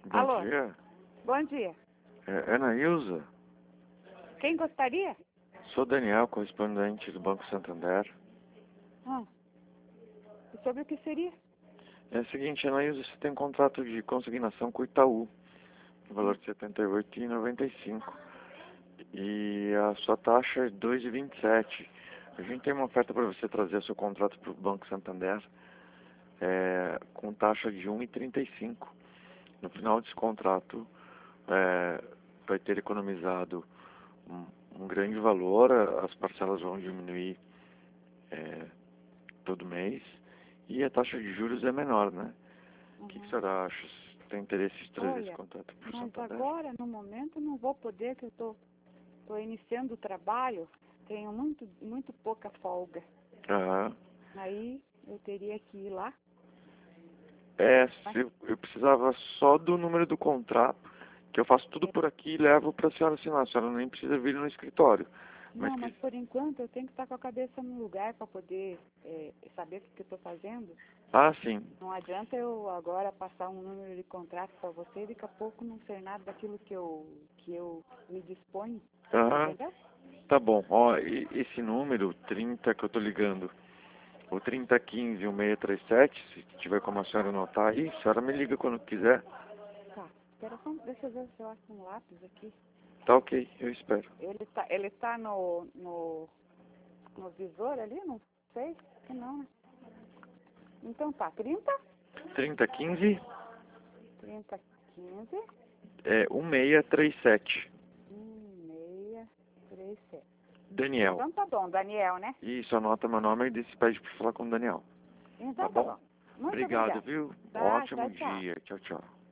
Bom Alô? dia. Bom dia. É Ana Ilza? Quem gostaria? Sou Daniel, correspondente do Banco Santander. Ah. E sobre o que seria? É o seguinte, Ana Ilza, você tem um contrato de consignação com o Itaú, no valor de R$ 78,95. E a sua taxa é 2,27. A gente tem uma oferta para você trazer seu contrato para o Banco Santander com taxa de 1,35. No final desse contrato, vai ter economizado um grande valor, as parcelas vão diminuir todo mês e a taxa de juros é menor, né? O que a senhora acha? Você tem interesse em trazer esse Olha, contrato para o mas Santander? agora, no momento, não vou poder, que eu tô iniciando o trabalho, tenho muito pouca folga. Aham. Aí eu teria que ir lá. Eu precisava só do número do contrato, que eu faço tudo por aqui e levo para a senhora assinar. A senhora nem precisa vir no escritório. Não, mas por enquanto eu tenho que estar com a cabeça no lugar para poder saber o que eu estou fazendo. Ah, sim. Não adianta eu agora passar um número de contrato para você e daqui a pouco não ser nada daquilo que eu me disponho. Aham. Entendeu? Tá bom. Ó, esse número, 30 que eu tô ligando, o 3015-1637, se tiver como a senhora anotar aí, a senhora me liga quando quiser. Tá. Espera só, deixa eu ver se eu acho um lápis aqui. Tá ok, eu espero. Ele tá no visor ali? Não sei. Que não, né? Então tá, 3015 30, 15, 1637. 1637. Daniel. Então tá bom, Daniel, né? Isso, anota meu nome e se pede pra falar com o Daniel. Tá Então tá bom? bom. Muito Obrigado, obrigada. viu? Tá, Ótimo tchau, tchau. dia. Tchau, tchau.